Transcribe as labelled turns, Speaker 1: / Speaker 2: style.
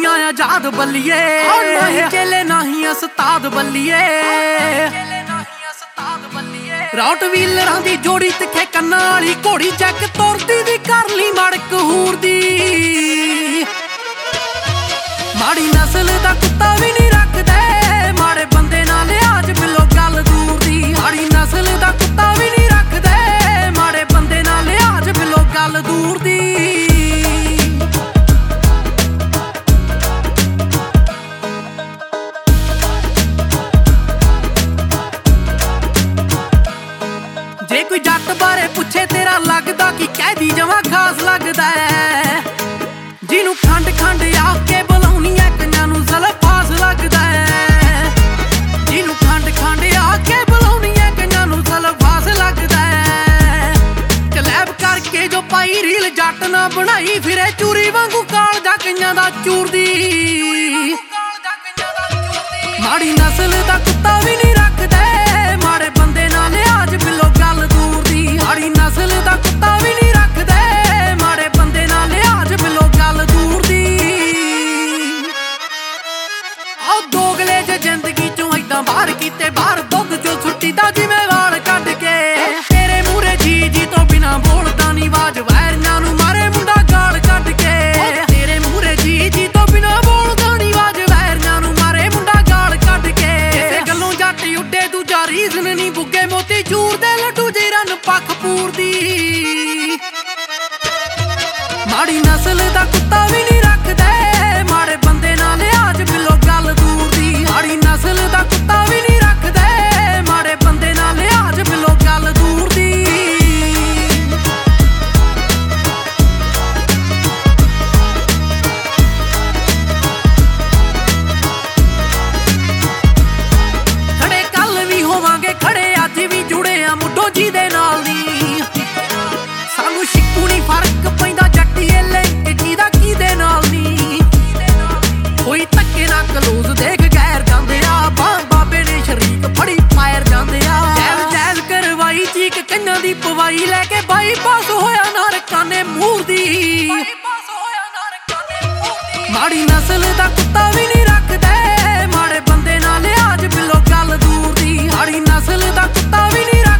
Speaker 1: दुनिया आजाद बल्लिए नहीं चले नहीं उस्ताद बल्लिए राउट व्हीलरां दी जोड़ी तिखे कन्नां वाली घोड़ी चैक तुरदी दी कर ली मड़ कहूर दी माड़ी नस्ल दा कुत्ता भी नहीं रखदे माड़े बंदे नाल लिहाज बिलो गल दूर दी माड़ी नस्ल दा कुत्ता भी नहीं रखदे माड़े बंदे नाल लिहाज बिलो गल दूर दी जे कोई जट बारे पुछे तेरा लगदा कि कैदी जमा खास लगदा है जिन्हों खंड खंड आके बुलाउनी है कन्यां नूं ज़लफास लगदा है जिन्हों खंड खंड आके बुलाउनी है कन्यां नूं ज़लफास लगदा है कलैब करके जो पाई रील जट ना बनाई फिरे चूरी वांगू कालजा कईयां दा चूरदी माड़ी नस्ल दा कुत्ता भी नहीं रखदे माड़े बंदे नाल लिहाज बिलो गल दूर दी माड़ी नस्ल दा कुत्ता भी नहीं रखदे माड़े बंदे नाल लिहाज बिलो गल दूर दी आ दोगले ज जिंदगी चों इदां बाहर कीते बाहर दुध चों सुट्टी दा जिवें वाल कढ के तेरे मूहरे जी जी तो बिना बोलदा नी आवाज वैरियां नूं मारे मुंडा गाल कढ के तेरे मूहरे जी जी तो बिना बोलदा नी आवाज वैरियां नूं मारे मुंडा गाल कढ के इसे गल्लों जट उड्डे दूजा रीजन नी बुग्गे मोती चूर दे लड्डू जे रन पख पूरदी माड़ी नस्ल दा कुत्ता भी नहीं रखदे माड़े बंदे नाल लिहाज बिलो गल दूर दी माड़ी नस्ल दा कुत्ता भी नहीं रखदे माड़े बंदे नाल लिहाज बिलो गल दूर दी खड़े कल भी होवांगे खड़े अज भी जुड़े आ मुड्डो जी दे नाल नी सानू शिकू नहीं फर्क पैंदा जट्टीए लिंक किदा किदे नाल नी कोई धक्के ना कलोज देख गैर जांदे आ बाबे ने शरीक फड़ी फायर जांदे आ जैल जैल करवाई चीक कन्यां दी पवाई लैके बाईपास होया नारकां ने मूर दी माड़ी नस्ल दा कुत्ता भी नहीं रखदे माड़े बंदे नाल लिहाज बिलो गल दूर दी माड़ी नस्ल दा कुत्ता भी नहीं